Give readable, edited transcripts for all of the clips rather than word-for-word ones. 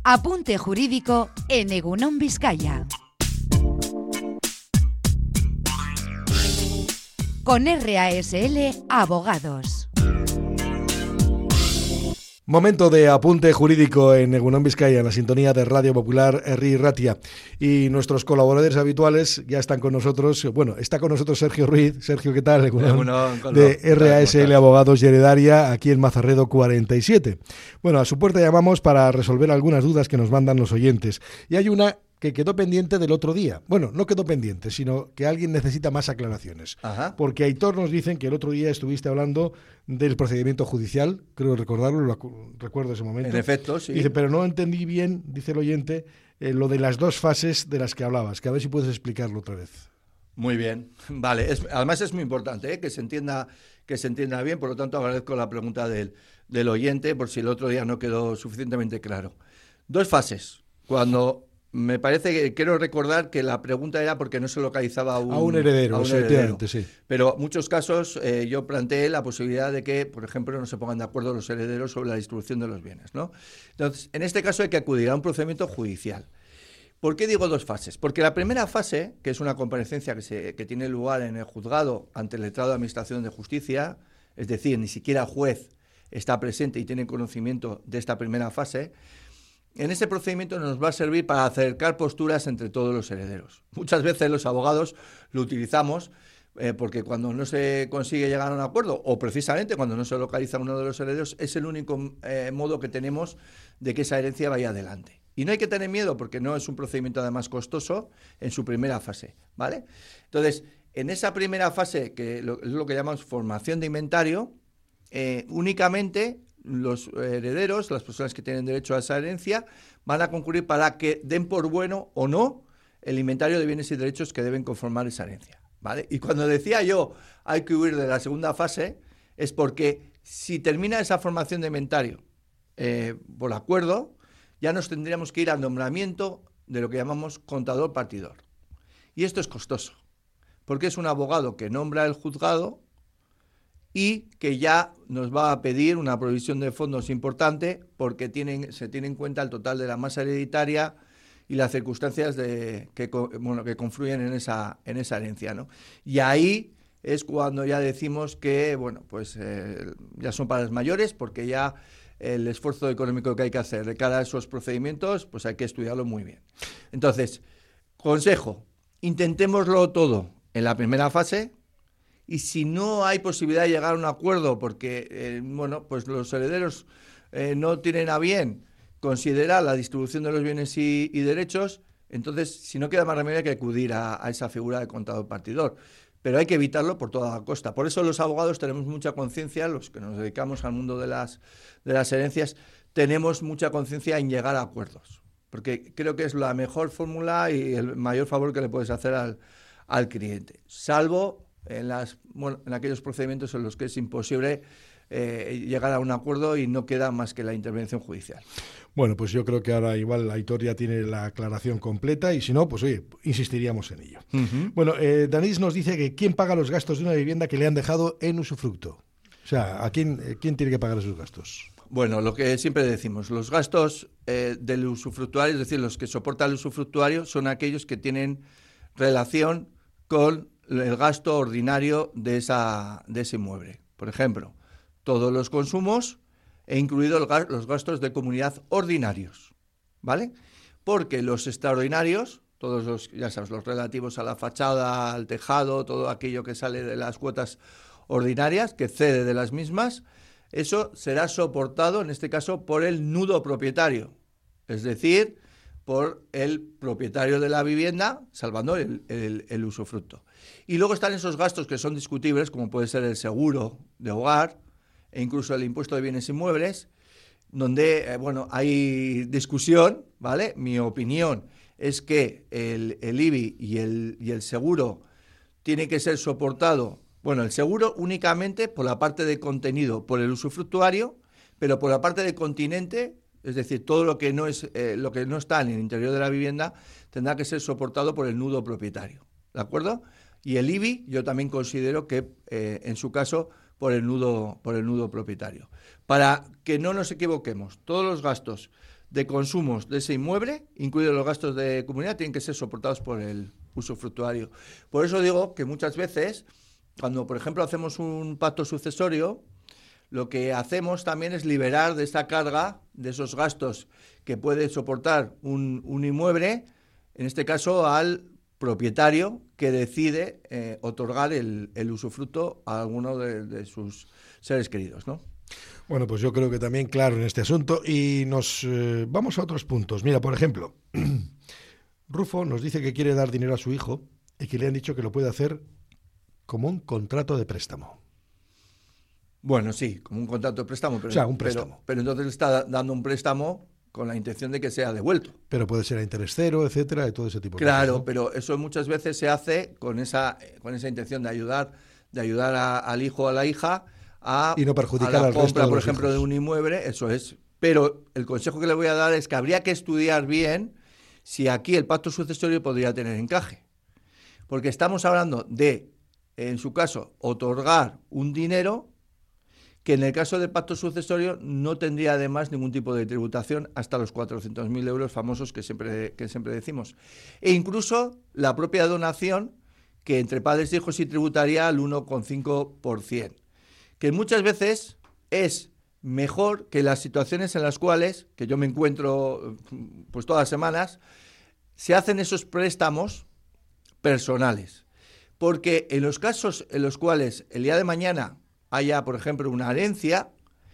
Apunte jurídico en Egunon Vizcaya. Con RASL Abogados. Momento de apunte jurídico en Egunon Vizcaya, en la sintonía de Radio Popular Herri Ratia. Y nuestros colaboradores habituales ya están con nosotros. Bueno, está con nosotros Sergio Ruiz. Sergio, ¿qué tal? De RASL Abogados y Heredaria, aquí en Mazarredo 47. Bueno, a su puerta llamamos para resolver algunas dudas que nos mandan los oyentes. Y hay una que quedó pendiente del otro día. Bueno, no quedó pendiente, sino que alguien necesita más aclaraciones. Ajá. Porque Aitor nos dicen que el otro día estuviste hablando del procedimiento judicial, creo recordarlo, recuerdo ese momento. En efecto, sí. Dice, pero no entendí bien, dice el oyente, lo de las dos fases de las que hablabas, que a ver si puedes explicarlo otra vez. Muy bien, vale. Además es muy importante que se entienda bien, por lo tanto agradezco la pregunta del oyente, por si el otro día no quedó suficientemente claro. Dos fases. Cuando me parece que quiero recordar que la pregunta era porque no se localizaba a un heredero, efectivamente, sí. Pero en muchos casos yo planteé la posibilidad de que, por ejemplo, no se pongan de acuerdo los herederos sobre la distribución de los bienes, ¿no? Entonces, en este caso hay que acudir a un procedimiento judicial. ¿Por qué digo dos fases? Porque la primera fase, que es una comparecencia que tiene lugar en el juzgado ante el letrado de Administración de Justicia, es decir, ni siquiera el juez está presente y tiene conocimiento de esta primera fase, en ese procedimiento nos va a servir para acercar posturas entre todos los herederos. Muchas veces los abogados lo utilizamos porque cuando no se consigue llegar a un acuerdo, o precisamente cuando no se localiza uno de los herederos, es el único modo que tenemos de que esa herencia vaya adelante. Y no hay que tener miedo porque no es un procedimiento además costoso en su primera fase, ¿vale? Entonces, en esa primera fase, que es lo que llamamos formación de inventario, únicamente los herederos, las personas que tienen derecho a esa herencia, van a concurrir para que den por bueno o no el inventario de bienes y derechos que deben conformar esa herencia, ¿vale? Y cuando decía yo hay que huir de la segunda fase, es porque si termina esa formación de inventario por acuerdo, ya nos tendríamos que ir al nombramiento de lo que llamamos contador partidor. Y esto es costoso, porque es un abogado que nombra el juzgado y que ya nos va a pedir una provisión de fondos importante porque se tiene en cuenta el total de la masa hereditaria y las circunstancias que confluyen en esa herencia, ¿no? Y ahí es cuando ya decimos que, ya son palabras mayores, porque ya el esfuerzo económico que hay que hacer de cara a esos procedimientos, pues hay que estudiarlo muy bien. Entonces, consejo, intentémoslo todo en la primera fase. Y si no hay posibilidad de llegar a un acuerdo porque los herederos no tienen a bien considerar la distribución de los bienes y derechos, entonces si no queda más remedio que acudir a esa figura de contador partidor. Pero hay que evitarlo por toda costa. Por eso los abogados tenemos mucha conciencia, los que nos dedicamos al mundo de las herencias, tenemos mucha conciencia en llegar a acuerdos. Porque creo que es la mejor fórmula y el mayor favor que le puedes hacer al cliente. Salvo en aquellos procedimientos en los que es imposible llegar a un acuerdo y no queda más que la intervención judicial. Bueno, pues yo creo que ahora igual la Aitor ya tiene la aclaración completa y si no, pues oye, insistiríamos en ello. Uh-huh. Bueno, Danís nos dice que ¿quién paga los gastos de una vivienda que le han dejado en usufructo? O sea, ¿a quién tiene que pagar esos gastos? Bueno, lo que siempre decimos, los gastos del usufructuario, es decir, los que soporta el usufructuario, son aquellos que tienen relación con el gasto ordinario de ese inmueble. Por ejemplo, todos los consumos e incluidos los gastos de comunidad ordinarios, ¿vale? Porque los extraordinarios, todos los, ya sabes, los relativos a la fachada, al tejado, todo aquello que sale de las cuotas ordinarias, que cede de las mismas, eso será soportado, en este caso, por el nudo propietario, es decir, por el propietario de la vivienda, salvando el usufructo. Y luego están esos gastos que son discutibles, como puede ser el seguro de hogar e incluso el impuesto de bienes inmuebles, donde hay discusión, ¿vale? Mi opinión es que el IBI y el seguro tiene que ser soportado, el seguro únicamente por la parte de contenido, por el usufructuario, pero por la parte de continente, es decir, todo lo que no está en el interior de la vivienda tendrá que ser soportado por el nudo propietario, ¿de acuerdo? Y el IBI yo también considero que en su caso por el nudo propietario. Para que no nos equivoquemos, todos los gastos de consumos de ese inmueble, incluidos los gastos de comunidad, tienen que ser soportados por el usufructuario. Por eso digo que muchas veces, cuando por ejemplo hacemos un pacto sucesorio, lo que hacemos también es liberar de esta carga, de esos gastos que puede soportar un inmueble, en este caso al propietario que decide otorgar el usufructo a alguno de sus seres queridos, ¿no? Bueno, pues yo creo que también claro en este asunto y nos vamos a otros puntos. Mira, por ejemplo, Rufo nos dice que quiere dar dinero a su hijo y que le han dicho que lo puede hacer como un contrato de préstamo. Bueno, sí, como un contrato de préstamo. Pero, o sea, un préstamo. Pero entonces le está dando un préstamo con la intención de que sea devuelto. Pero puede ser a interés cero, etcétera, y todo ese tipo de cosas. Claro, ¿no? pero eso muchas veces se hace con esa intención de ayudar al hijo o a la hija y no perjudicar a la al compra, resto de por los ejemplo, hijos. de un inmueble, eso es. Pero el consejo que le voy a dar es que habría que estudiar bien si aquí el pacto sucesorio podría tener encaje. Porque estamos hablando de, en su caso, otorgar un dinero que en el caso del pacto sucesorio no tendría además ningún tipo de tributación hasta los 400.000 euros famosos que siempre decimos. E incluso la propia donación, que entre padres e hijos sí tributaría al 1,5%. Que muchas veces es mejor que las situaciones en las cuales, que yo me encuentro pues todas las semanas, se hacen esos préstamos personales. Porque en los casos en los cuales el día de mañana haya, por ejemplo, una herencia,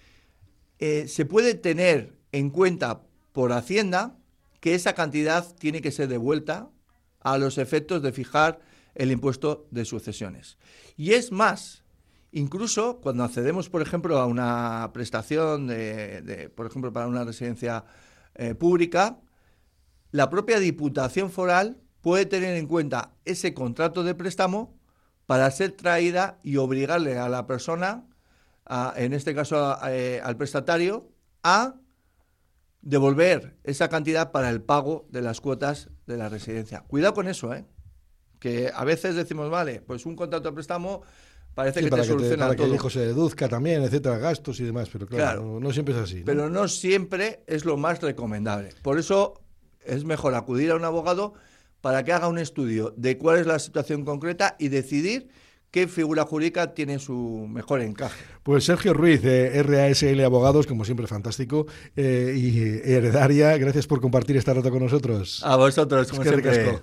se puede tener en cuenta por Hacienda que esa cantidad tiene que ser devuelta a los efectos de fijar el impuesto de sucesiones. Y es más, incluso cuando accedemos, por ejemplo, a una prestación, por ejemplo, para una residencia pública, la propia Diputación Foral puede tener en cuenta ese contrato de préstamo para ser traída y obligarle a la persona, en este caso al prestatario, a devolver esa cantidad para el pago de las cuotas de la residencia. Cuidado con eso, que a veces decimos, vale, pues un contrato de préstamo parece que te soluciona todo. Para que el hijo se deduzca también, etcétera, gastos y demás, pero claro. No siempre es así, ¿no? Pero no siempre es lo más recomendable. Por eso es mejor acudir a un abogado para que haga un estudio de cuál es la situación concreta y decidir qué figura jurídica tiene su mejor encaje. Pues Sergio Ruiz, de RASL Abogados, como siempre fantástico, y Heredaria, gracias por compartir esta rato con nosotros. A vosotros, como siempre.